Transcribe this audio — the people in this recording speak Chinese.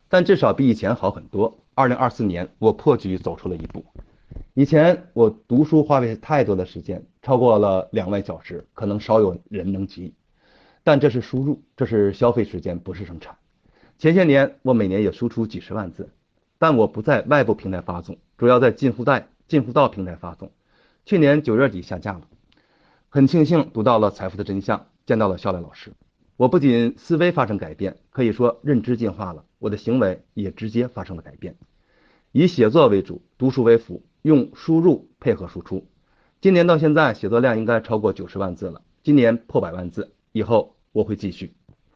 但至少比以前好很多。2024年，我破局走出了一步。以前我读书花费太多的时间，超过了2万小时，可能少有人能及。但这是输入，这是消费时间，不是生产。前些年我每年也输出几十万字，但我不在外部平台发送，主要在进户道平台发送。去年9月底下架了。很庆幸读到了财富的真相，见到了肖磊老师。我不仅思维发生改变，可以说认知进化了，我的行为也直接发生了改变。以写作为主，读书为辅，用输入配合输出。今年到现在，写作量应该超过90万字了，今年破100万字，以后我会继续。